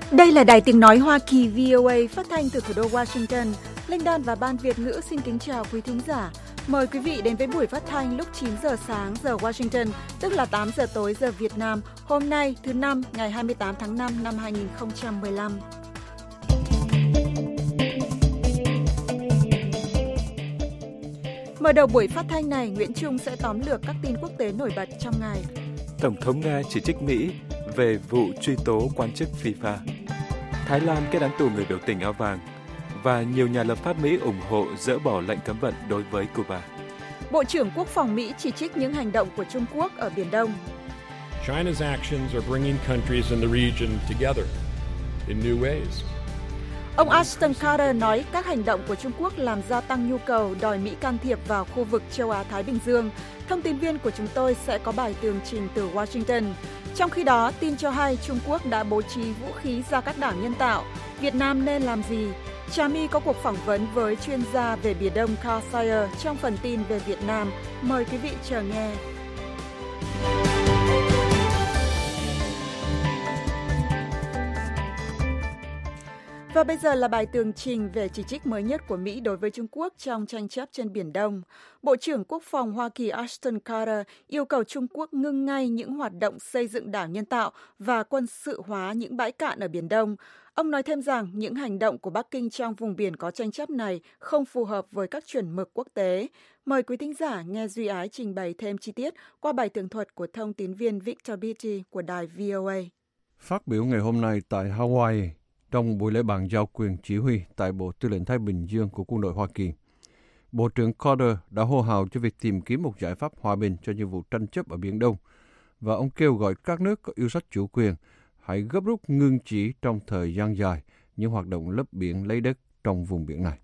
Đây là Đài Tiếng Nói Hoa Kỳ VOA phát thanh từ thủ đô Washington. Linh Đan và Ban Việt ngữ xin kính chào quý thính giả. Mời quý vị đến với buổi phát thanh lúc 9 giờ sáng giờ Washington, tức là 8 giờ tối giờ Việt Nam, hôm nay thứ Năm ngày 28 tháng 5 năm 2015. Mở đầu buổi phát thanh này, Nguyễn Trung sẽ tóm lược các tin quốc tế nổi bật trong ngày. Tổng thống Nga chỉ trích Mỹ về vụ truy tố quan chức FIFA. Thái Lan kết án tù người biểu tình áo vàng. Và nhiều nhà lập pháp Mỹ ủng hộ dỡ bỏ lệnh cấm vận đối với Cuba. Bộ trưởng Quốc phòng Mỹ chỉ trích những hành động của Trung Quốc ở Biển Đông. China's actions are bringing countries in the region together in new ways. Ông Ashton Carter nói các hành động của Trung Quốc làm gia tăng nhu cầu đòi Mỹ can thiệp vào khu vực châu Á-Thái Bình Dương. Thông tin viên của chúng tôi sẽ có bài tường trình từ Washington. Trong khi đó, tin cho hay Trung Quốc đã bố trí vũ khí ra các đảo nhân tạo. Việt Nam nên làm gì? Trà My có cuộc phỏng vấn với chuyên gia về Biển Đông Carl Sayer trong phần tin về Việt Nam. Mời quý vị chờ nghe. Và bây giờ là bài tường trình về chỉ trích mới nhất của Mỹ đối với Trung Quốc trong tranh chấp trên Biển Đông. Bộ trưởng Quốc phòng Hoa Kỳ Ashton Carter yêu cầu Trung Quốc ngưng ngay những hoạt động xây dựng đảo nhân tạo và quân sự hóa những bãi cạn ở Biển Đông. Ông nói thêm rằng những hành động của Bắc Kinh trong vùng biển có tranh chấp này không phù hợp với các chuẩn mực quốc tế. Mời quý thính giả nghe Duy Ái trình bày thêm chi tiết qua bài tường thuật của thông tín viên Victor Beatty của đài VOA. Phát biểu ngày hôm nay tại Hawaii, trong buổi lễ bàn giao quyền chỉ huy tại Bộ Tư lệnh Thái Bình Dương của quân đội Hoa Kỳ, Bộ trưởng Carter đã hô hào cho việc tìm kiếm một giải pháp hòa bình cho những vụ tranh chấp ở Biển Đông, và ông kêu gọi các nước có yêu sách chủ quyền hãy gấp rút ngưng chỉ trong thời gian dài những hoạt động lấp biển lấy đất trong vùng biển này.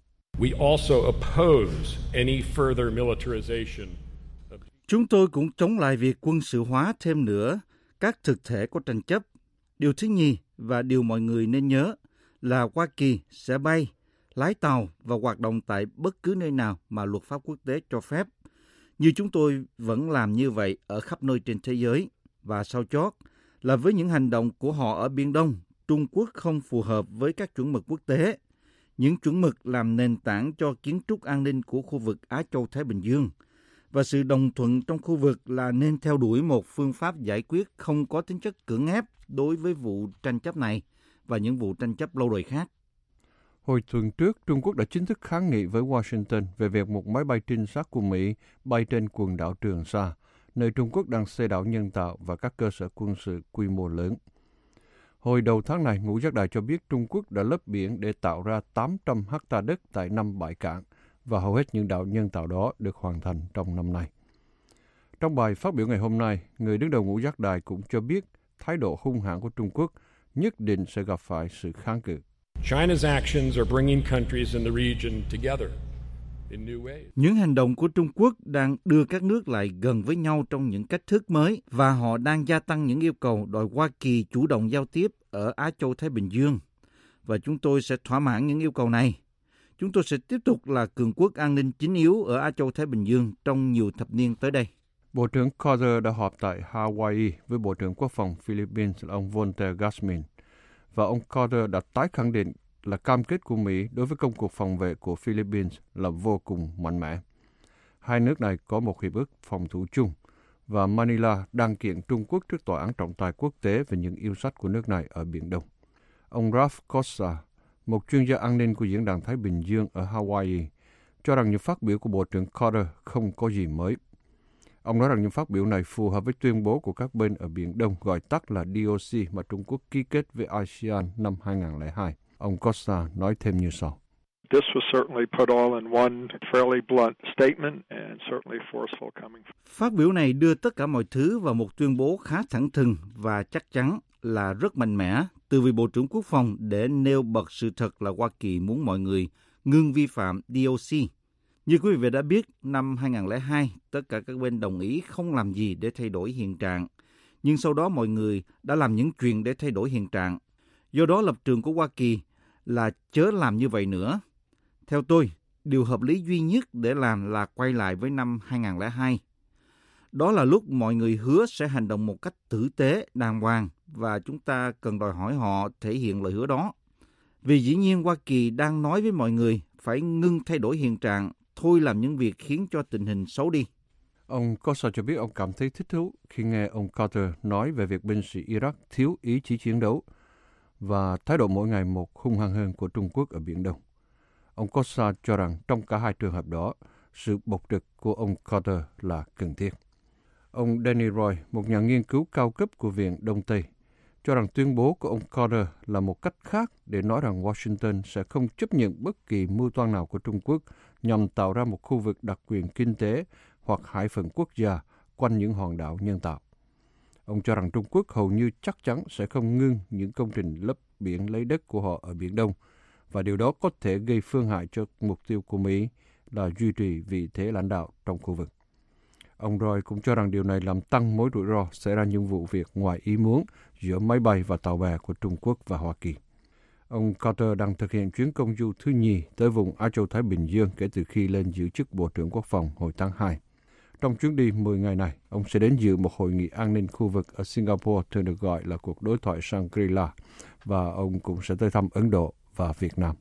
Chúng tôi cũng chống lại việc quân sự hóa thêm nữa các thực thể có tranh chấp. Điều thứ nhì và điều mọi người nên nhớ là Hoa Kỳ sẽ bay, lái tàu và hoạt động tại bất cứ nơi nào mà luật pháp quốc tế cho phép, như chúng tôi vẫn làm như vậy ở khắp nơi trên thế giới. Và sau chót là với những hành động của họ ở Biển Đông, Trung Quốc không phù hợp với các chuẩn mực quốc tế, những chuẩn mực làm nền tảng cho kiến trúc an ninh của khu vực Á Châu Thái Bình Dương. Và sự đồng thuận trong khu vực là nên theo đuổi một phương pháp giải quyết không có tính chất cưỡng ép đối với vụ tranh chấp này và những vụ tranh chấp lâu đời khác. Hồi tuần trước, Trung Quốc đã chính thức kháng nghị với Washington về việc một máy bay trinh sát của Mỹ bay trên quần đảo Trường Sa, nơi Trung Quốc đang xây đảo nhân tạo và các cơ sở quân sự quy mô lớn. Hồi đầu tháng này, Ngũ Giác Đài cho biết Trung Quốc đã lấp biển để tạo ra 800 ha đất tại 5 bãi cạn, và hầu hết những đảo nhân tạo đó được hoàn thành trong năm nay. Trong bài phát biểu ngày hôm nay, người đứng đầu Ngũ Giác Đài cũng cho biết thái độ hung hãn của Trung Quốc nhất định sẽ gặp phải sự kháng cự. Những hành động của Trung Quốc đang đưa các nước lại gần với nhau trong những cách thức mới, và họ đang gia tăng những yêu cầu đòi Hoa Kỳ chủ động giao tiếp ở Á Châu Thái Bình Dương. Và chúng tôi sẽ thỏa mãn những yêu cầu này. Chúng tôi sẽ tiếp tục là cường quốc an ninh chính yếu ở Á Châu Thái Bình Dương trong nhiều thập niên tới đây. Bộ trưởng Carter đã họp tại Hawaii với Bộ trưởng Quốc phòng Philippines là ông Volter Gasmin, và ông Carter đã tái khẳng định là cam kết của Mỹ đối với công cuộc phòng vệ của Philippines là vô cùng mạnh mẽ. Hai nước này có một hiệp ước phòng thủ chung, và Manila đang kiện Trung Quốc trước Tòa án trọng tài quốc tế về những yêu sách của nước này ở Biển Đông. Ông Ralph Costa, một chuyên gia an ninh của Diễn đàn Thái Bình Dương ở Hawaii, cho rằng những phát biểu của Bộ trưởng Carter không có gì mới. Ông nói rằng những phát biểu này phù hợp với tuyên bố của các bên ở Biển Đông, gọi tắt là DOC, mà Trung Quốc ký kết với ASEAN năm 2002. Ông Costa nói thêm như sau. Phát biểu này đưa tất cả mọi thứ vào một tuyên bố khá thẳng thừng và chắc chắn là rất mạnh mẽ từ vị Bộ trưởng Quốc phòng để nêu bật sự thật là Hoa Kỳ muốn mọi người ngưng vi phạm DOC. Như quý vị đã biết, năm 2002, tất cả các bên đồng ý không làm gì để thay đổi hiện trạng. Nhưng sau đó mọi người đã làm những chuyện để thay đổi hiện trạng. Do đó lập trường của Hoa Kỳ là chớ làm như vậy nữa. Theo tôi, điều hợp lý duy nhất để làm là quay lại với năm 2002. Đó là lúc mọi người hứa sẽ hành động một cách tử tế, đàng hoàng và chúng ta cần đòi hỏi họ thể hiện lời hứa đó. Vì dĩ nhiên Hoa Kỳ đang nói với mọi người phải ngưng thay đổi hiện trạng, thôi làm những việc khiến cho tình hình xấu đi. Ông Costa cho biết ông cảm thấy thích thú khi nghe ông Carter nói về việc binh sĩ Iraq thiếu ý chí chiến đấu và thái độ mỗi ngày một hung hăng hơn của Trung Quốc ở Biển Đông. Ông Costa cho rằng trong cả hai trường hợp đó, sự bộc trực của ông Carter là cần thiết. Ông Danny Roy, một nhà nghiên cứu cao cấp của Viện Đông Tây, cho rằng tuyên bố của ông Carter là một cách khác để nói rằng Washington sẽ không chấp nhận bất kỳ mưu toan nào của Trung Quốc nhằm tạo ra một khu vực đặc quyền kinh tế hoặc hải phận quốc gia quanh những hòn đảo nhân tạo. Ông cho rằng Trung Quốc hầu như chắc chắn sẽ không ngưng những công trình lấp biển lấy đất của họ ở Biển Đông, và điều đó có thể gây phương hại cho mục tiêu của Mỹ là duy trì vị thế lãnh đạo trong khu vực. Ông Roy cũng cho rằng điều này làm tăng mối rủi ro xảy ra những vụ việc ngoài ý muốn giữa máy bay và tàu bè của Trung Quốc và Hoa Kỳ. Ông Carter đang thực hiện chuyến công du thứ nhì tới vùng Á Châu Thái Bình Dương kể từ khi lên giữ chức Bộ trưởng Quốc phòng hồi tháng 2. Trong chuyến đi 10 ngày này, ông sẽ đến dự một hội nghị an ninh khu vực ở Singapore thường được gọi là cuộc đối thoại Shangri-La, và ông cũng sẽ tới thăm Ấn Độ và Việt Nam.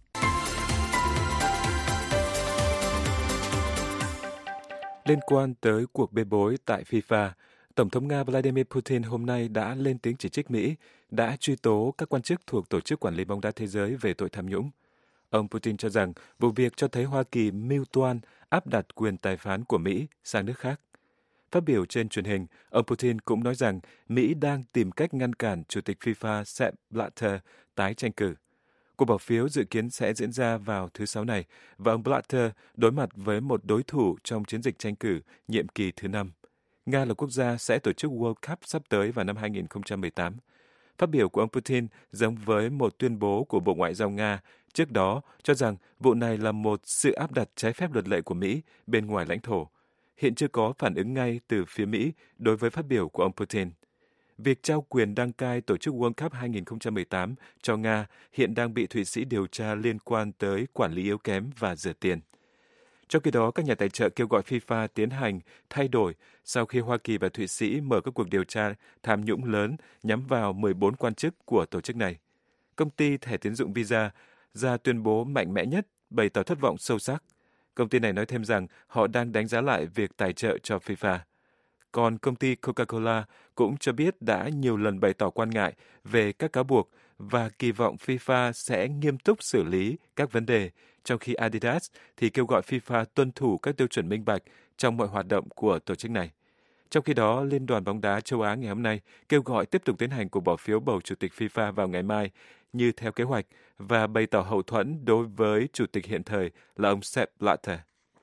Liên quan tới cuộc bê bối tại FIFA, Tổng thống Nga Vladimir Putin hôm nay đã lên tiếng chỉ trích Mỹ đã truy tố các quan chức thuộc Tổ chức Quản lý bóng đá thế giới về tội tham nhũng. Ông Putin cho rằng vụ việc cho thấy Hoa Kỳ mưu toan áp đặt quyền tài phán của Mỹ sang nước khác. Phát biểu trên truyền hình, ông Putin cũng nói rằng Mỹ đang tìm cách ngăn cản Chủ tịch FIFA Sepp Blatter tái tranh cử. Cuộc bỏ phiếu dự kiến sẽ diễn ra vào thứ Sáu này, và ông Blatter đối mặt với một đối thủ trong chiến dịch tranh cử nhiệm kỳ thứ 5. Nga là quốc gia sẽ tổ chức World Cup sắp tới vào năm 2018. Phát biểu của ông Putin giống với một tuyên bố của Bộ Ngoại giao Nga trước đó cho rằng vụ này là một sự áp đặt trái phép luật lệ của Mỹ bên ngoài lãnh thổ. Hiện chưa có phản ứng ngay từ phía Mỹ đối với phát biểu của ông Putin. Việc trao quyền đăng cai tổ chức World Cup 2018 cho Nga hiện đang bị Thụy Sĩ điều tra liên quan tới quản lý yếu kém và rửa tiền. Trong khi đó, các nhà tài trợ kêu gọi FIFA tiến hành thay đổi sau khi Hoa Kỳ và Thụy Sĩ mở các cuộc điều tra tham nhũng lớn nhắm vào 14 quan chức của tổ chức này. Công ty thẻ tín dụng Visa ra tuyên bố mạnh mẽ nhất, bày tỏ thất vọng sâu sắc. Công ty này nói thêm rằng họ đang đánh giá lại việc tài trợ cho FIFA. Còn công ty Coca-Cola cũng cho biết đã nhiều lần bày tỏ quan ngại về các cáo buộc và kỳ vọng FIFA sẽ nghiêm túc xử lý các vấn đề, trong khi Adidas thì kêu gọi FIFA tuân thủ các tiêu chuẩn minh bạch trong mọi hoạt động của tổ chức này. Trong khi đó, Liên đoàn bóng đá châu Á ngày hôm nay kêu gọi tiếp tục tiến hành cuộc bỏ phiếu bầu Chủ tịch FIFA vào ngày mai như theo kế hoạch và bày tỏ hậu thuẫn đối với Chủ tịch hiện thời là ông Sepp Blatter.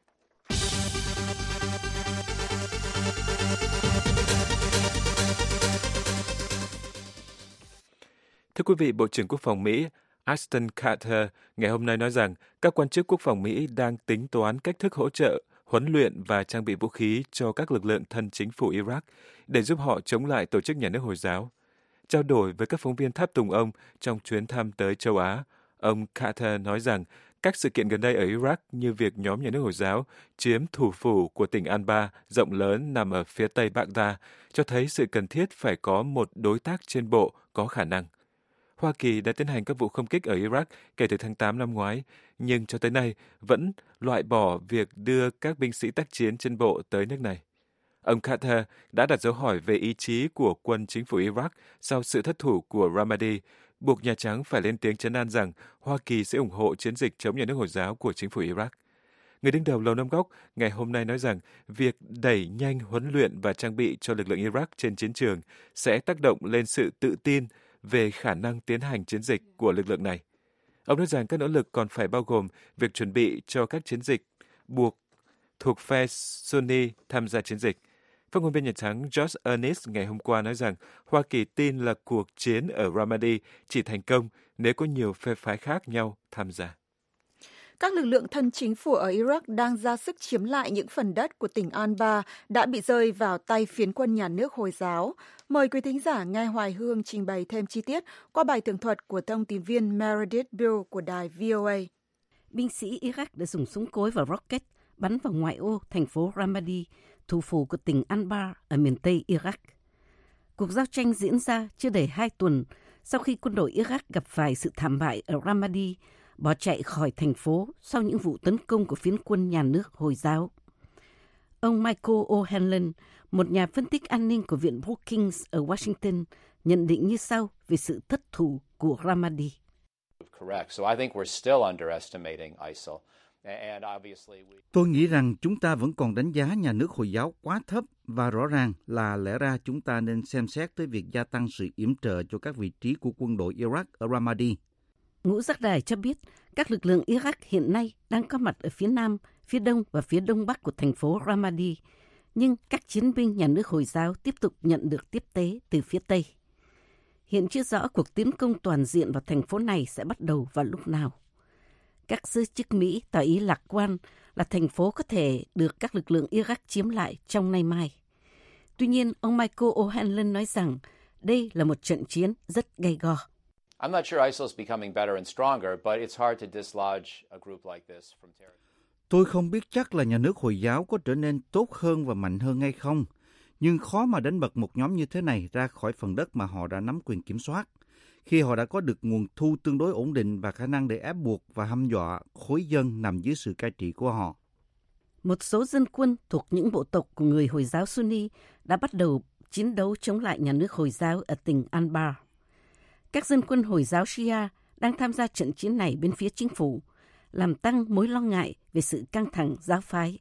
Thưa quý vị, Bộ trưởng Quốc phòng Mỹ Ashton Carter ngày hôm nay nói rằng các quan chức quốc phòng Mỹ đang tính toán cách thức hỗ trợ, huấn luyện và trang bị vũ khí cho các lực lượng thân chính phủ Iraq để giúp họ chống lại tổ chức nhà nước Hồi giáo. Trao đổi với các phóng viên tháp tùng ông trong chuyến thăm tới châu Á, ông Carter nói rằng các sự kiện gần đây ở Iraq như việc nhóm nhà nước Hồi giáo chiếm thủ phủ của tỉnh Anbar rộng lớn nằm ở phía tây Baghdad cho thấy sự cần thiết phải có một đối tác trên bộ có khả năng. Hoa Kỳ đã tiến hành các vụ không kích ở Iraq kể từ tháng 8 năm ngoái, nhưng cho tới nay vẫn loại bỏ việc đưa các binh sĩ tác chiến trên bộ tới nước này. Ông Carter đã đặt dấu hỏi về ý chí của quân chính phủ Iraq sau sự thất thủ của Ramadi, buộc Nhà Trắng phải lên tiếng trấn an rằng Hoa Kỳ sẽ ủng hộ chiến dịch chống nhà nước Hồi giáo của chính phủ Iraq. Người đứng đầu Lầu Năm Góc ngày hôm nay nói rằng việc đẩy nhanh huấn luyện và trang bị cho lực lượng Iraq trên chiến trường sẽ tác động lên sự tự tin về khả năng tiến hành chiến dịch của lực lượng này. Ông nói rằng các nỗ lực còn phải bao gồm việc chuẩn bị cho các chiến dịch buộc thuộc phe Sunni tham gia chiến dịch. Phát ngôn viên Nhà Trắng Josh Earnest ngày hôm qua nói rằng Hoa Kỳ tin là cuộc chiến ở Ramadi chỉ thành công nếu có nhiều phe phái khác nhau tham gia. Các lực lượng thân chính phủ ở Iraq đang ra sức chiếm lại những phần đất của tỉnh Anbar đã bị rơi vào tay phiến quân nhà nước Hồi giáo. Mời quý thính giả nghe Hoài Hương trình bày thêm chi tiết qua bài tường thuật của thông tin viên Meredith Bill của đài VOA. Binh sĩ Iraq đã dùng súng cối và rocket bắn vào ngoại ô thành phố Ramadi, thủ phủ của tỉnh Anbar ở miền Tây Iraq. Cuộc giao tranh diễn ra chưa đầy 2 tuần sau khi quân đội Iraq gặp phải sự thảm bại ở Ramadi, bỏ chạy khỏi thành phố sau những vụ tấn công của phiến quân nhà nước Hồi giáo. Ông Michael O'Hanlon, một nhà phân tích an ninh của Viện Brookings ở Washington, nhận định như sau về sự thất thủ của Ramadi. Tôi nghĩ rằng chúng ta vẫn còn đánh giá nhà nước Hồi giáo quá thấp và rõ ràng là lẽ ra chúng ta nên xem xét tới việc gia tăng sự yểm trợ cho các vị trí của quân đội Iraq ở Ramadi. Ngũ Giác Đài cho biết các lực lượng Iraq hiện nay đang có mặt ở phía nam, phía đông và phía đông bắc của thành phố Ramadi, nhưng các chiến binh nhà nước Hồi giáo tiếp tục nhận được tiếp tế từ phía tây. Hiện chưa rõ cuộc tiến công toàn diện vào thành phố này sẽ bắt đầu vào lúc nào. Các giới chức Mỹ tỏ ý lạc quan là thành phố có thể được các lực lượng Iraq chiếm lại trong nay mai. Tuy nhiên, ông Michael O'Hanlon nói rằng đây là một trận chiến rất gay go. I'm not sure ISIL is becoming better and stronger, but it's hard to dislodge a group like this from territory. Tôi không biết chắc là nhà nước Hồi giáo có trở nên tốt hơn và mạnh hơn hay không, nhưng khó mà đánh bật một nhóm như thế này ra khỏi phần đất mà họ đã nắm quyền kiểm soát, khi họ đã có được nguồn thu tương đối ổn định và khả năng để ép buộc và hăm dọa khối dân nằm dưới sự cai trị của họ. Một số dân quân thuộc những bộ tộc của người Hồi giáo Sunni đã bắt đầu chiến đấu chống lại nhà nước Hồi giáo ở tỉnh Anbar. Các dân quân Hồi giáo Shia đang tham gia trận chiến này bên phía chính phủ, làm tăng mối lo ngại về sự căng thẳng giáo phái.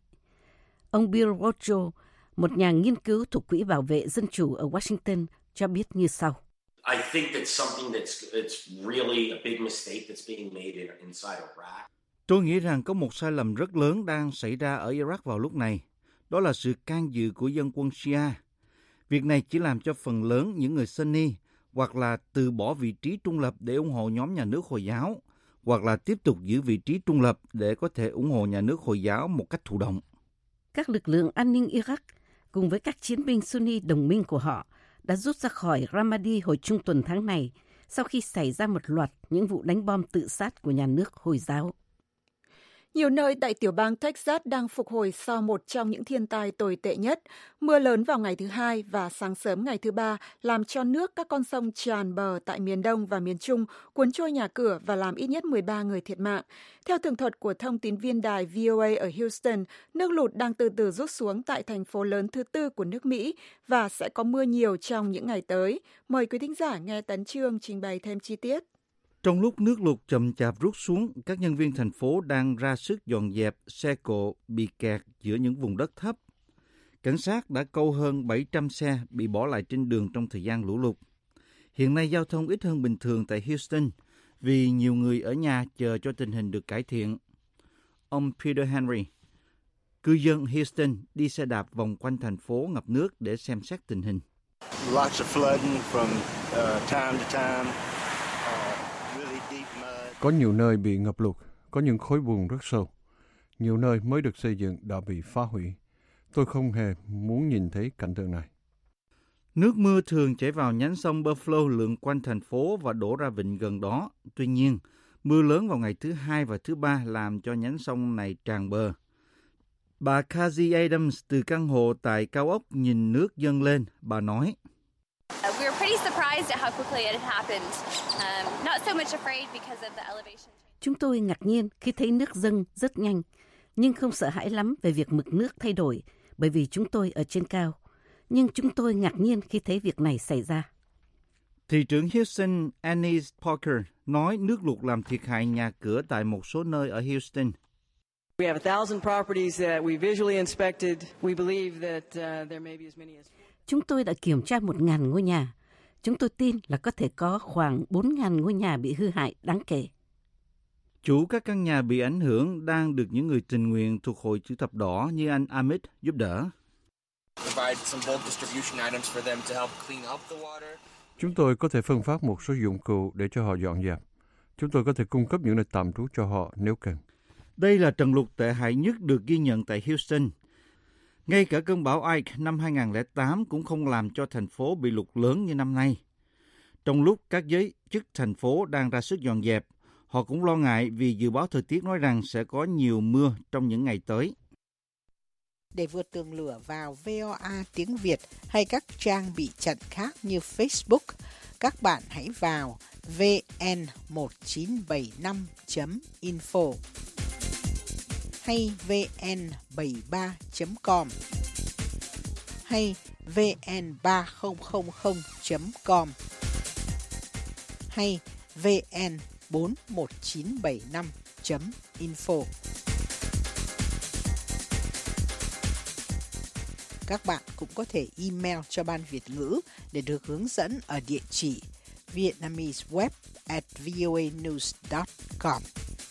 Ông Bill Rojo, một nhà nghiên cứu thuộc Quỹ Bảo vệ Dân chủ ở Washington, cho biết như sau. I think that's something it's really a big mistake that's being made inside Iraq. Tôi nghĩ rằng có một sai lầm rất lớn đang xảy ra ở Iraq vào lúc này. Đó là sự can dự của dân quân Shia. Việc này chỉ làm cho phần lớn những người Sunni hoặc là từ bỏ vị trí trung lập để ủng hộ nhóm nhà nước Hồi giáo, hoặc là tiếp tục giữ vị trí trung lập để có thể ủng hộ nhà nước Hồi giáo một cách thụ động. Các lực lượng an ninh Iraq cùng với các chiến binh Sunni đồng minh của họ đã rút ra khỏi Ramadi hồi trung tuần tháng này sau khi xảy ra một loạt những vụ đánh bom tự sát của nhà nước Hồi giáo. Nhiều nơi tại tiểu bang Texas đang phục hồi sau một trong những thiên tai tồi tệ nhất. Mưa lớn vào ngày thứ Hai và sáng sớm ngày thứ Ba làm cho nước các con sông tràn bờ tại miền Đông và miền Trung, cuốn trôi nhà cửa và làm ít nhất 13 người thiệt mạng. Theo tường thuật của thông tín viên đài VOA ở Houston, nước lụt đang từ từ rút xuống tại thành phố lớn thứ tư của nước Mỹ và sẽ có mưa nhiều trong những ngày tới. Mời quý thính giả nghe Tấn Chương trình bày thêm chi tiết. Trong lúc nước lụt chậm chạp rút xuống, các nhân viên thành phố đang ra sức dọn dẹp xe cộ bị kẹt giữa những vùng đất thấp. Cảnh sát đã câu hơn 700 xe bị bỏ lại trên đường trong thời gian lũ lụt. Hiện nay giao thông ít hơn bình thường tại Houston vì nhiều người ở nhà chờ cho tình hình được cải thiện. Ông Peter Henry, cư dân Houston, đi xe đạp vòng quanh thành phố ngập nước để xem xét tình hình. Lots of flooding from time to time. Có nhiều nơi bị ngập lụt, có những khối bùn rất sâu. Nhiều nơi mới được xây dựng đã bị phá hủy. Tôi không hề muốn nhìn thấy cảnh tượng này. Nước mưa thường chảy vào nhánh sông Buffalo lượn quanh thành phố và đổ ra vịnh gần đó. Tuy nhiên, mưa lớn vào ngày thứ Hai và thứ Ba làm cho nhánh sông này tràn bờ. Bà Kazi Adams từ căn hộ tại cao ốc nhìn nước dâng lên. Bà nói, We were pretty surprised at how quickly it happened. Not so much afraid because of the elevation. Chúng tôi ngạc nhiên khi thấy nước dâng rất nhanh, nhưng không sợ hãi lắm về việc mực nước thay đổi bởi vì chúng tôi ở trên cao. Nhưng chúng tôi ngạc nhiên khi thấy việc này xảy ra. Thị trưởng Houston Annie Parker nói nước lụt làm thiệt hại nhà cửa tại một số nơi ở Houston. We have 1,000 properties that we visually inspected. We believe that there may be as many as... Chúng tôi đã kiểm tra 1.000 ngôi nhà. Chúng tôi tin là có thể có khoảng 4.000 ngôi nhà bị hư hại đáng kể. Chủ các căn nhà bị ảnh hưởng đang được những người tình nguyện thuộc Hội Chữ Thập Đỏ như anh Amit giúp đỡ. Chúng tôi có thể phân phát một số dụng cụ để cho họ dọn dẹp. Chúng tôi có thể cung cấp những nơi tạm trú cho họ nếu cần. Đây là trận lụt tệ hại nhất được ghi nhận tại Houston. Ngay cả cơn bão Ike năm 2008 cũng không làm cho thành phố bị lụt lớn như năm nay. Trong lúc các giới chức thành phố đang ra sức dọn dẹp, họ cũng lo ngại vì dự báo thời tiết nói rằng sẽ có nhiều mưa trong những ngày tới. Để vượt tường lửa vào VOA tiếng Việt hay các trang bị chặn khác như Facebook, các bạn hãy vào vn1975.info hay vn73.com hay vn3000.com hay vn41975.info. Các bạn cũng có thể email cho Ban Việt ngữ để được hướng dẫn ở địa chỉ vietnameseweb@voanews.com.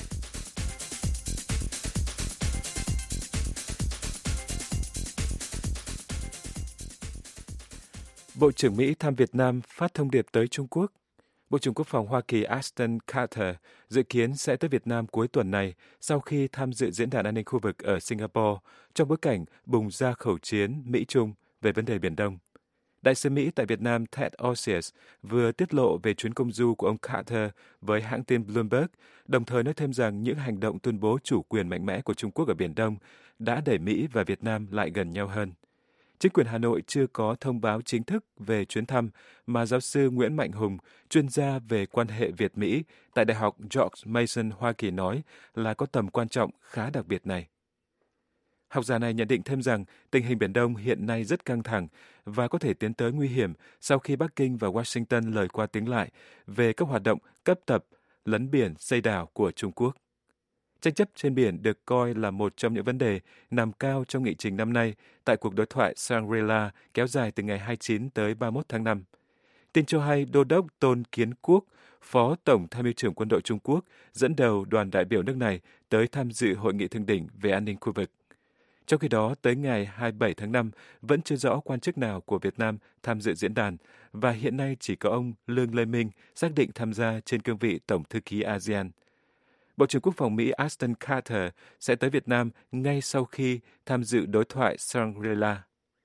Bộ trưởng Mỹ thăm Việt Nam phát thông điệp tới Trung Quốc. Bộ trưởng Quốc phòng Hoa Kỳ Ashton Carter dự kiến sẽ tới Việt Nam cuối tuần này sau khi tham dự Diễn đàn An ninh khu vực ở Singapore trong bối cảnh bùng ra khẩu chiến Mỹ-Trung về vấn đề Biển Đông. Đại sứ Mỹ tại Việt Nam Ted Osius vừa tiết lộ về chuyến công du của ông Carter với hãng tin Bloomberg, đồng thời nói thêm rằng những hành động tuyên bố chủ quyền mạnh mẽ của Trung Quốc ở Biển Đông đã đẩy Mỹ và Việt Nam lại gần nhau hơn. Chính quyền Hà Nội chưa có thông báo chính thức về chuyến thăm mà giáo sư Nguyễn Mạnh Hùng, chuyên gia về quan hệ Việt-Mỹ tại Đại học George Mason, Hoa Kỳ nói là có tầm quan trọng khá đặc biệt này. Học giả này nhận định thêm rằng tình hình Biển Đông hiện nay rất căng thẳng và có thể tiến tới nguy hiểm sau khi Bắc Kinh và Washington lời qua tiếng lại về các hoạt động cấp tập, lấn biển, xây đảo của Trung Quốc. Tranh chấp trên biển được coi là một trong những vấn đề nằm cao trong nghị trình năm nay tại cuộc đối thoại Shangri-La kéo dài từ ngày 29 tới 31 tháng 5. Tin cho hay Đô đốc Tôn Kiến Quốc, Phó Tổng Tham mưu trưởng Quân đội Trung Quốc, dẫn đầu đoàn đại biểu nước này tới tham dự hội nghị thượng đỉnh về an ninh khu vực. Trong khi đó, tới ngày 27 tháng 5, vẫn chưa rõ quan chức nào của Việt Nam tham dự diễn đàn, và hiện nay chỉ có ông Lương Lê Minh xác định tham gia trên cương vị Tổng thư ký ASEAN. Bộ trưởng Quốc phòng Mỹ Ashton Carter sẽ tới Việt Nam ngay sau khi tham dự đối thoại Shangri-La.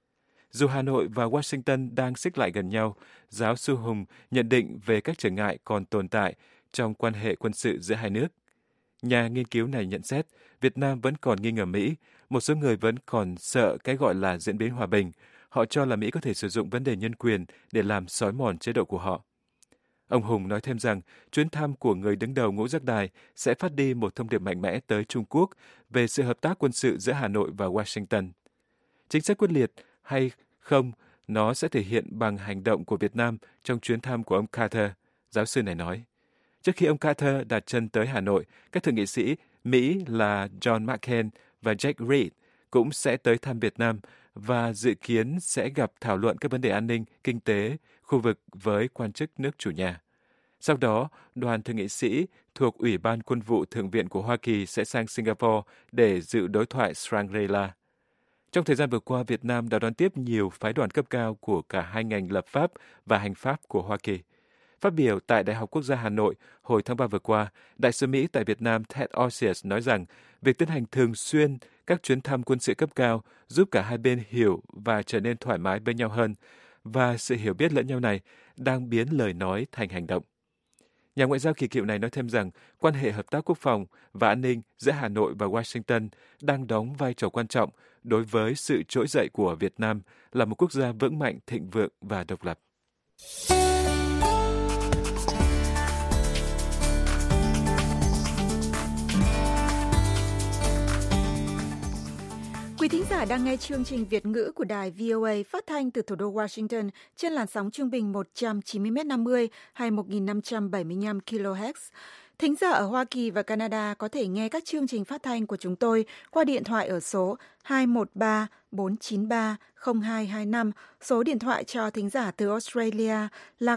Dù Hà Nội và Washington đang xích lại gần nhau, giáo sư Hùng nhận định về các trở ngại còn tồn tại trong quan hệ quân sự giữa hai nước. Nhà nghiên cứu này nhận xét, Việt Nam vẫn còn nghi ngờ Mỹ, một số người vẫn còn sợ cái gọi là diễn biến hòa bình. Họ cho là Mỹ có thể sử dụng vấn đề nhân quyền để làm xói mòn chế độ của họ. Ông Hùng nói thêm rằng chuyến thăm của người đứng đầu Ngũ Giác Đài sẽ phát đi một thông điệp mạnh mẽ tới Trung Quốc về sự hợp tác quân sự giữa Hà Nội và Washington. Chính sách quyết liệt hay không, nó sẽ thể hiện bằng hành động của Việt Nam trong chuyến thăm của ông Carter, giáo sư này nói. Trước khi ông Carter đặt chân tới Hà Nội, các thượng nghị sĩ Mỹ là John McCain và Jack Reed cũng sẽ tới thăm Việt Nam và dự kiến sẽ gặp thảo luận các vấn đề an ninh, kinh tế, khu vực với quan chức nước chủ nhà. Sau đó, đoàn thượng nghị sĩ thuộc Ủy ban Quân vụ Thượng viện của Hoa Kỳ sẽ sang Singapore để dự đối thoại Shangri-La. Trong thời gian vừa qua, Việt Nam đã đón tiếp nhiều phái đoàn cấp cao của cả hai ngành lập pháp và hành pháp của Hoa Kỳ. Phát biểu tại Đại học Quốc gia Hà Nội hồi tháng 3 vừa qua, Đại sứ Mỹ tại Việt Nam Ted Osius nói rằng việc tiến hành thường xuyên các chuyến thăm quân sự cấp cao giúp cả hai bên hiểu và trở nên thoải mái bên nhau hơn, và sự hiểu biết lẫn nhau này đang biến lời nói thành hành động. Nhà ngoại giao kỳ cựu này nói thêm rằng quan hệ hợp tác quốc phòng và an ninh giữa Hà Nội và Washington đang đóng vai trò quan trọng đối với sự trỗi dậy của Việt Nam là một quốc gia vững mạnh, thịnh vượng và độc lập. Quý thính giả đang nghe chương trình Việt ngữ của đài VOA phát thanh từ thủ đô Washington trên làn sóng trung bình 190m50 hay 1575 kHz. Thính giả ở Hoa Kỳ và Canada có thể nghe các chương trình phát thanh của chúng tôi qua điện thoại ở số 213-493-0225, số điện thoại cho thính giả từ Australia là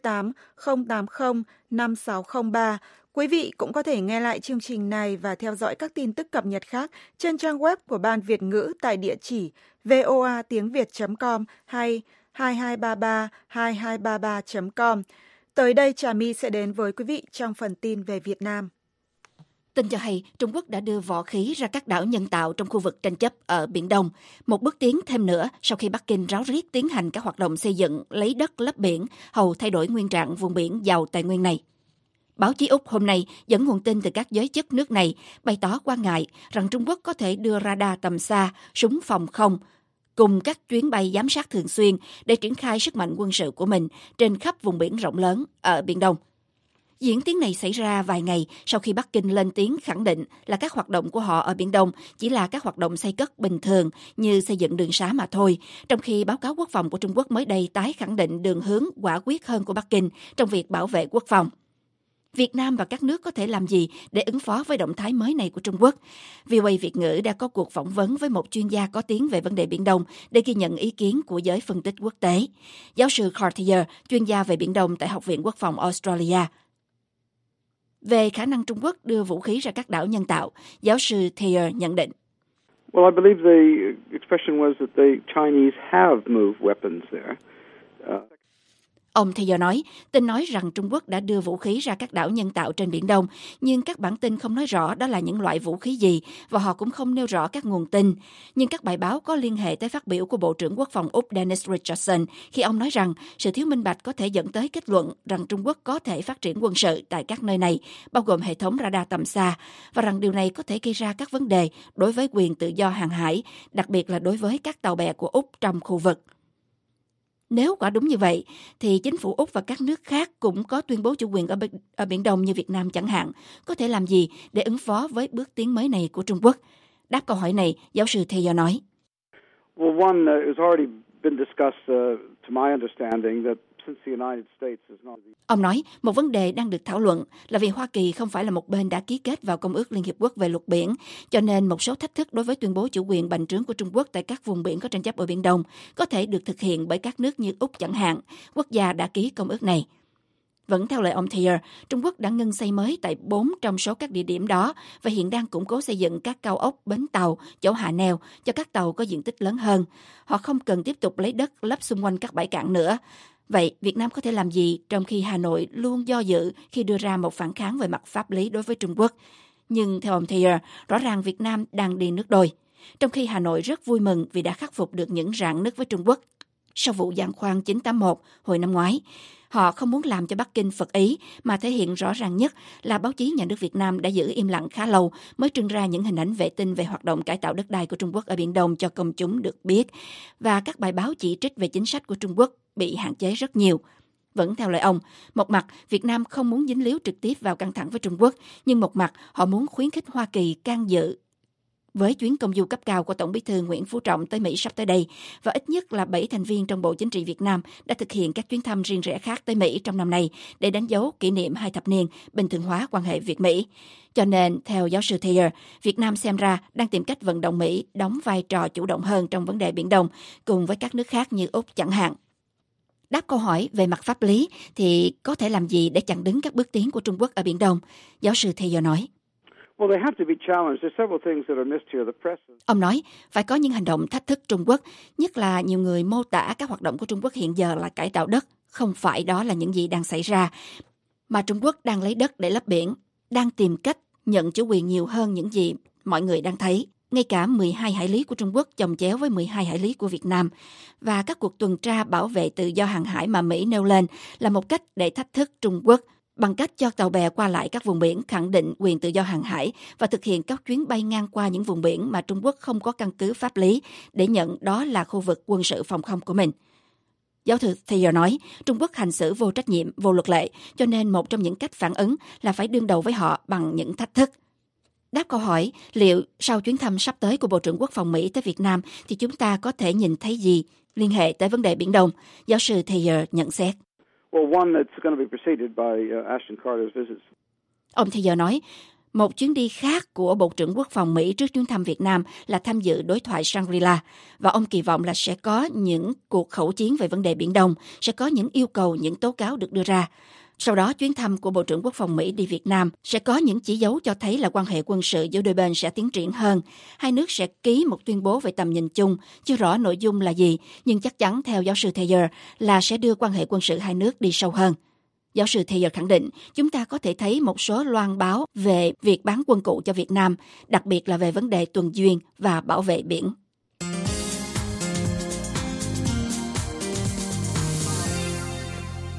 028-080-5603. Quý vị cũng có thể nghe lại chương trình này và theo dõi các tin tức cập nhật khác trên trang web của Ban Việt ngữ tại địa chỉ voatiengviet.com hay 2233-2233.com. Tới đây Trà My sẽ đến với quý vị trong phần tin về Việt Nam. Tin cho hay Trung Quốc đã đưa võ khí ra các đảo nhân tạo trong khu vực tranh chấp ở Biển Đông, một bước tiến thêm nữa sau khi Bắc Kinh ráo riết tiến hành các hoạt động xây dựng lấy đất lấp biển, hầu thay đổi nguyên trạng vùng biển giàu tài nguyên này. Báo chí Úc hôm nay dẫn nguồn tin từ các giới chức nước này bày tỏ quan ngại rằng Trung Quốc có thể đưa radar tầm xa, súng phòng không cùng các chuyến bay giám sát thường xuyên để triển khai sức mạnh quân sự của mình trên khắp vùng biển rộng lớn ở Biển Đông. Diễn tiến này xảy ra vài ngày sau khi Bắc Kinh lên tiếng khẳng định là các hoạt động của họ ở Biển Đông chỉ là các hoạt động xây cất bình thường như xây dựng đường sá mà thôi, trong khi báo cáo quốc phòng của Trung Quốc mới đây tái khẳng định đường hướng quả quyết hơn của Bắc Kinh trong việc bảo vệ quốc phòng. Việt Nam và các nước có thể làm gì để ứng phó với động thái mới này của Trung Quốc? VOA Việt ngữ đã có cuộc phỏng vấn với một chuyên gia có tiếng về vấn đề Biển Đông để ghi nhận ý kiến của giới phân tích quốc tế. Giáo sư Cartier, chuyên gia về Biển Đông tại Học viện Quốc phòng Australia. Về khả năng Trung Quốc đưa vũ khí ra các đảo nhân tạo, giáo sư Thayer nhận định. Well, I believe the expression was that the Chinese have moved weapons there. Ông Thayer nói, tin nói rằng Trung Quốc đã đưa vũ khí ra các đảo nhân tạo trên Biển Đông, nhưng các bản tin không nói rõ đó là những loại vũ khí gì và họ cũng không nêu rõ các nguồn tin. Nhưng các bài báo có liên hệ tới phát biểu của Bộ trưởng Quốc phòng Úc Dennis Richardson khi ông nói rằng sự thiếu minh bạch có thể dẫn tới kết luận rằng Trung Quốc có thể phát triển quân sự tại các nơi này, bao gồm hệ thống radar tầm xa, và rằng điều này có thể gây ra các vấn đề đối với quyền tự do hàng hải, đặc biệt là đối với các tàu bè của Úc trong khu vực. Nếu quả đúng như vậy, thì chính phủ Úc và các nước khác cũng có tuyên bố chủ quyền ở Biển Đông như Việt Nam chẳng hạn, có thể làm gì để ứng phó với bước tiến mới này của Trung Quốc? Đáp câu hỏi này, giáo sư Thayer nói. Well, one has already been discussed, to my understanding, that since the United States is not. Ông nói, một vấn đề đang được thảo luận là vì Hoa Kỳ không phải là một bên đã ký kết vào Công ước Liên Hiệp Quốc về luật biển, cho nên một số thách thức đối với tuyên bố chủ quyền bành trướng của Trung Quốc tại các vùng biển có tranh chấp ở Biển Đông có thể được thực hiện bởi các nước như Úc chẳng hạn, quốc gia đã ký công ước này. Vẫn theo lời ông Thayer, Trung Quốc đã ngưng xây mới tại 4 trong số các địa điểm đó và hiện đang củng cố xây dựng các cao ốc, bến tàu, chỗ hạ neo cho các tàu có diện tích lớn hơn. Họ không cần tiếp tục lấy đất lấp xung quanh các bãi cạn nữa. Vậy, Việt Nam có thể làm gì trong khi Hà Nội luôn do dự khi đưa ra một phản kháng về mặt pháp lý đối với Trung Quốc? Nhưng theo ông Thayer, rõ ràng Việt Nam đang đi nước đôi, trong khi Hà Nội rất vui mừng vì đã khắc phục được những rạn nứt với Trung Quốc sau vụ giàn khoan 981 hồi năm ngoái. Họ không muốn làm cho Bắc Kinh phật ý, mà thể hiện rõ ràng nhất là báo chí nhà nước Việt Nam đã giữ im lặng khá lâu mới trưng ra những hình ảnh vệ tinh về hoạt động cải tạo đất đai của Trung Quốc ở Biển Đông cho công chúng được biết. Và các bài báo chỉ trích về chính sách của Trung Quốc bị hạn chế rất nhiều. Vẫn theo lời ông, một mặt Việt Nam không muốn dính líu trực tiếp vào căng thẳng với Trung Quốc, nhưng một mặt họ muốn khuyến khích Hoa Kỳ can dự với chuyến công du cấp cao của Tổng Bí thư Nguyễn Phú Trọng tới Mỹ sắp tới đây, và ít nhất là 7 thành viên trong Bộ Chính trị Việt Nam đã thực hiện các chuyến thăm riêng rẽ khác tới Mỹ trong năm nay để đánh dấu kỷ niệm 2 thập niên bình thường hóa quan hệ Việt-Mỹ. Cho nên, theo giáo sư Thayer, Việt Nam xem ra đang tìm cách vận động Mỹ đóng vai trò chủ động hơn trong vấn đề Biển Đông, cùng với các nước khác như Úc chẳng hạn. Đáp câu hỏi về mặt pháp lý thì có thể làm gì để chặn đứng các bước tiến của Trung Quốc ở Biển Đông? Giáo sư Thayer nói. Ông nói, phải có những hành động thách thức Trung Quốc, nhất là nhiều người mô tả các hoạt động của Trung Quốc hiện giờ là cải tạo đất. Không phải đó là những gì đang xảy ra, mà Trung Quốc đang lấy đất để lấp biển, đang tìm cách nhận chủ quyền nhiều hơn những gì mọi người đang thấy. Ngay cả 12 hải lý của Trung Quốc chồng chéo với 12 hải lý của Việt Nam. Và các cuộc tuần tra bảo vệ tự do hàng hải mà Mỹ nêu lên là một cách để thách thức Trung Quốc, bằng cách cho tàu bè qua lại các vùng biển khẳng định quyền tự do hàng hải và thực hiện các chuyến bay ngang qua những vùng biển mà Trung Quốc không có căn cứ pháp lý để nhận đó là khu vực quân sự phòng không của mình. Giáo sư Thayer nói, Trung Quốc hành xử vô trách nhiệm, vô luật lệ, cho nên một trong những cách phản ứng là phải đương đầu với họ bằng những thách thức. Đáp câu hỏi liệu sau chuyến thăm sắp tới của Bộ trưởng Quốc phòng Mỹ tới Việt Nam thì chúng ta có thể nhìn thấy gì liên hệ tới vấn đề Biển Đông? Giáo sư Thayer nhận xét. Ông Thayer nói, một chuyến đi khác của Bộ trưởng Quốc phòng Mỹ trước chuyến thăm Việt Nam là tham dự đối thoại Shangri-La, và ông kỳ vọng là sẽ có những cuộc khẩu chiến về vấn đề Biển Đông, sẽ có những yêu cầu, những tố cáo được đưa ra. Sau đó, chuyến thăm của Bộ trưởng Quốc phòng Mỹ đi Việt Nam sẽ có những chỉ dấu cho thấy là quan hệ quân sự giữa đôi bên sẽ tiến triển hơn. Hai nước sẽ ký một tuyên bố về tầm nhìn chung, chưa rõ nội dung là gì, nhưng chắc chắn theo giáo sư Thayer là sẽ đưa quan hệ quân sự hai nước đi sâu hơn. Giáo sư Thayer khẳng định, chúng ta có thể thấy một số loan báo về việc bán quân cụ cho Việt Nam, đặc biệt là về vấn đề tuần duyên và bảo vệ biển.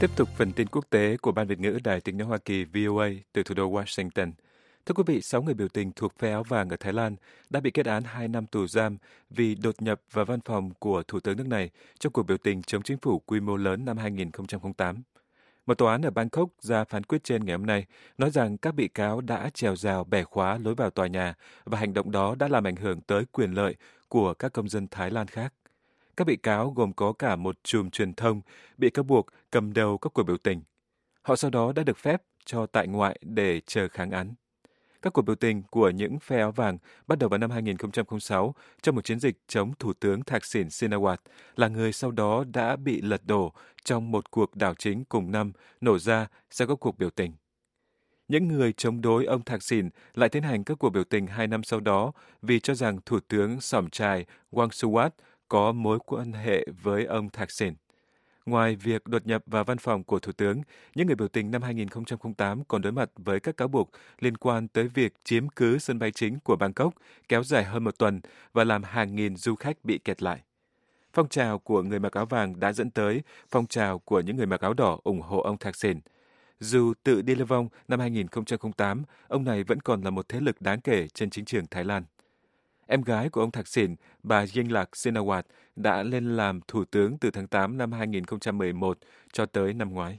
Tiếp tục phần tin quốc tế của Ban Việt ngữ Đài Tiếng nói Hoa Kỳ VOA từ thủ đô Washington. Thưa quý vị, 6 người biểu tình thuộc phe áo vàng ở Thái Lan đã bị kết án 2 năm tù giam vì đột nhập vào văn phòng của Thủ tướng nước này trong cuộc biểu tình chống chính phủ quy mô lớn năm 2008. Một tòa án ở Bangkok ra phán quyết trên ngày hôm nay, nói rằng các bị cáo đã trèo rào bẻ khóa lối vào tòa nhà và hành động đó đã làm ảnh hưởng tới quyền lợi của các công dân Thái Lan khác. Các bị cáo gồm có cả một chùm truyền thông bị cáo buộc cầm đầu các cuộc biểu tình. Họ sau đó đã được phép cho tại ngoại để chờ kháng án. Các cuộc biểu tình của những phe áo vàng bắt đầu vào năm 2006 trong một chiến dịch chống Thủ tướng Thaksin Shinawatra, là người sau đó đã bị lật đổ trong một cuộc đảo chính cùng năm nổ ra sau các cuộc biểu tình. Những người chống đối ông Thaksin lại tiến hành các cuộc biểu tình 2 năm sau đó vì cho rằng Thủ tướng Somchai Wangsuwat có mối quan hệ với ông Thaksin. Ngoài việc đột nhập vào văn phòng của Thủ tướng, những người biểu tình năm 2008 còn đối mặt với các cáo buộc liên quan tới việc chiếm cứ sân bay chính của Bangkok kéo dài hơn một tuần và làm hàng nghìn du khách bị kẹt lại. Phong trào của người mặc áo vàng đã dẫn tới phong trào của những người mặc áo đỏ ủng hộ ông Thaksin. Dù tự đi lưu vong năm 2008, ông này vẫn còn là một thế lực đáng kể trên chính trường Thái Lan. Em gái của ông Thaksin, bà Yingluck Shinawatra, đã lên làm thủ tướng từ tháng 8 năm 2011 cho tới năm ngoái.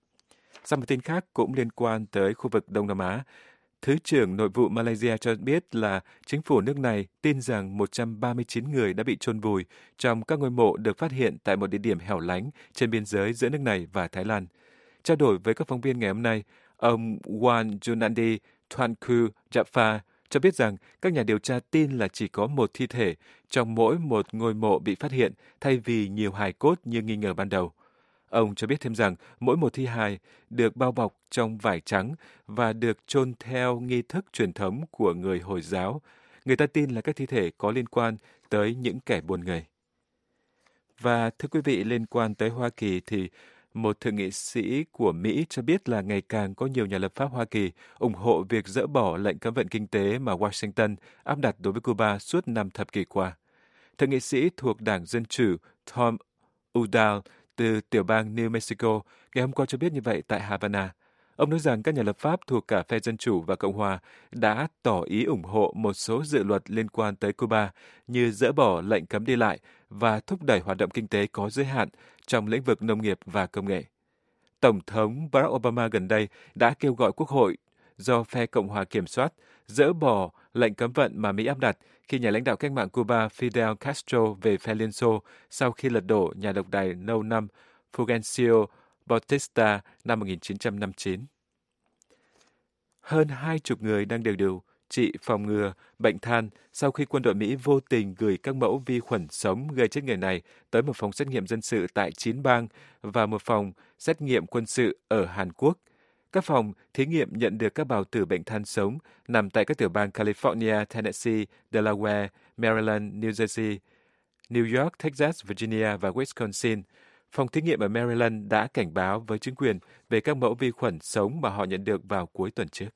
Sau một tin khác cũng liên quan tới khu vực Đông Nam Á, Thứ trưởng Nội vụ Malaysia cho biết là chính phủ nước này tin rằng 139 người đã bị chôn vùi trong các ngôi mộ được phát hiện tại một địa điểm hẻo lánh trên biên giới giữa nước này và Thái Lan. Trao đổi với các phóng viên ngày hôm nay, ông Wan Junandi Tuanku Jaffar cho biết rằng các nhà điều tra tin là chỉ có một thi thể trong mỗi một ngôi mộ bị phát hiện thay vì nhiều hài cốt như nghi ngờ ban đầu. Ông cho biết thêm rằng mỗi một thi hài được bao bọc trong vải trắng và được chôn theo nghi thức truyền thống của người Hồi giáo. Người ta tin là các thi thể có liên quan tới những kẻ buôn người. Và thưa quý vị, liên quan tới Hoa Kỳ thì một thượng nghị sĩ của Mỹ cho biết là ngày càng có nhiều nhà lập pháp Hoa Kỳ ủng hộ việc dỡ bỏ lệnh cấm vận kinh tế mà Washington áp đặt đối với Cuba suốt 5 thập kỷ qua. Thượng nghị sĩ thuộc Đảng Dân Chủ Tom Udall từ tiểu bang New Mexico ngày hôm qua cho biết như vậy tại Havana. Ông nói rằng các nhà lập pháp thuộc cả phe Dân Chủ và Cộng Hòa đã tỏ ý ủng hộ một số dự luật liên quan tới Cuba như dỡ bỏ lệnh cấm đi lại và thúc đẩy hoạt động kinh tế có giới hạn trong lĩnh vực nông nghiệp và công nghệ. Tổng thống Barack Obama gần đây đã kêu gọi Quốc hội do phe Cộng Hòa kiểm soát dỡ bỏ lệnh cấm vận mà Mỹ áp đặt khi nhà lãnh đạo cách mạng Cuba Fidel Castro về phe Liên Xô sau khi lật đổ nhà độc tài lâu năm Fulgencio Batista năm 1959. Hơn 20 người đang đều điều trị phòng ngừa bệnh than sau khi quân đội Mỹ vô tình gửi các mẫu vi khuẩn sống gây chết người này tới một phòng xét nghiệm dân sự tại 9 bang và một phòng xét nghiệm quân sự ở Hàn Quốc. Các phòng thí nghiệm nhận được các bào tử bệnh than sống nằm tại các tiểu bang California, Tennessee, Delaware, Maryland, New Jersey, New York, Texas, Virginia và Wisconsin. Phòng thí nghiệm ở Maryland đã cảnh báo với chính quyền về các mẫu vi khuẩn sống mà họ nhận được vào cuối tuần trước.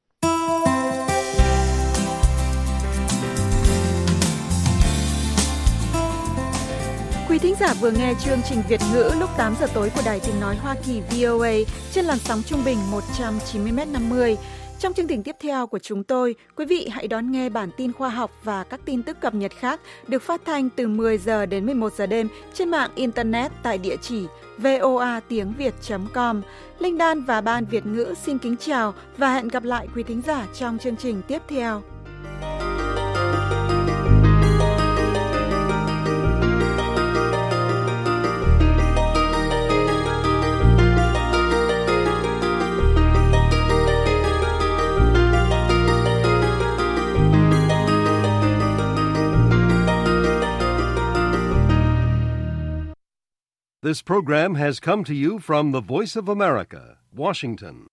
Quý thính giả vừa nghe chương trình Việt ngữ lúc 8 giờ tối của Đài Tiếng nói Hoa Kỳ VOA trên làn sóng trung bình 190m50. Trong chương trình tiếp theo của chúng tôi, quý vị hãy đón nghe bản tin khoa học và các tin tức cập nhật khác được phát thanh từ 10 giờ đến 11 giờ đêm trên mạng Internet tại địa chỉ voatiengviet.com. Linh Đan và Ban Việt ngữ xin kính chào và hẹn gặp lại quý thính giả trong chương trình tiếp theo. This program has come to you from the Voice of America, Washington.